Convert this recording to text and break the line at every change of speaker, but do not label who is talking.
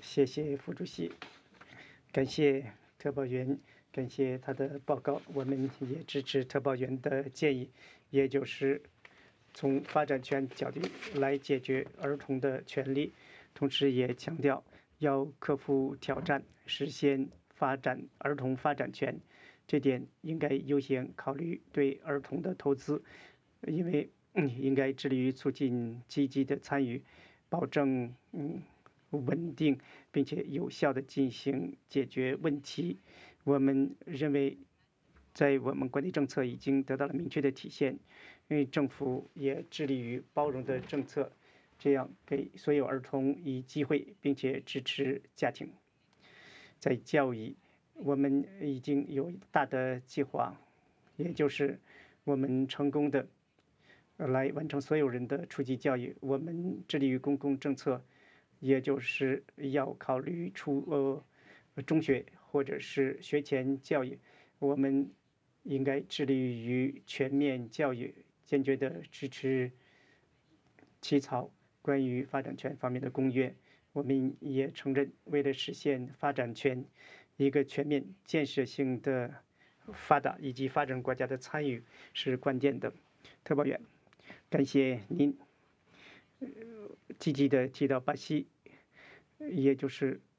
谢谢副主席，感谢特报员，感谢他的报告。我们也支持特报员的建议，也就是从发展权角度来解决儿童的权利，同时也强调要克服挑战，实现发展儿童发展权。这点应该优先考虑对儿童的投资，因为应该致力于促进积极的参与，保证稳定并且有效地进行解决问题。我们认为，在我们管理政策已经得到了明确的体现，因为政府也致力于包容的政策，这样给所有儿童以机会，并且支持家庭。在教育，我们已经有大的计划，也就是我们成功的来完成所有人的初级教育。我们致力于公共政策，也就是要考虑中学或者是学前教育。我们应该致力于全面教育，坚决地支持起草关于发展权方面的公约。我们也承认，为了实现发展权，一个全面建设性的发达以及发展国家的参与是关键的。特报员，感谢您积极地提到巴西，也就是